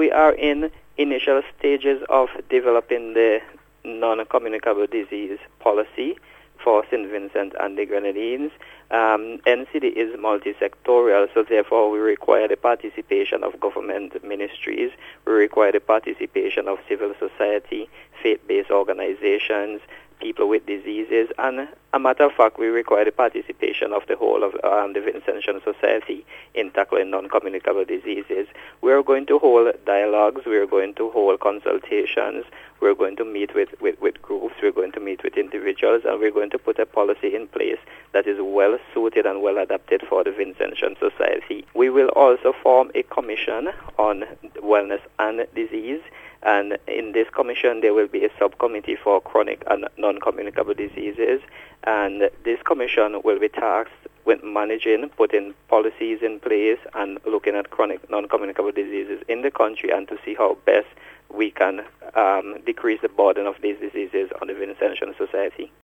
we are in initial stages of developing the non-communicable disease policy for St. Vincent and the Grenadines. NCD is multi-sectorial, so therefore we require the participation of government ministries, we require the participation of civil society, faith-based organizations, people with diseases, and a matter of fact, we require the participation of the whole of the Vincentian Society in tackling non-communicable diseases. We are going to hold dialogues, we are going to hold consultations, we're going to meet with groups, we're going to meet with individuals, and we're going to put a policy in place that is well suited and well adapted for the Vincentian Society. We will also form a commission on wellness and disease, and in this commission there will be a subcommittee for chronic and non-communicable diseases, and this commission will be tasked with managing, putting policies in place and looking at chronic non-communicable diseases in the country and to see how best we can decrease the burden of these diseases on the Vincentian Society.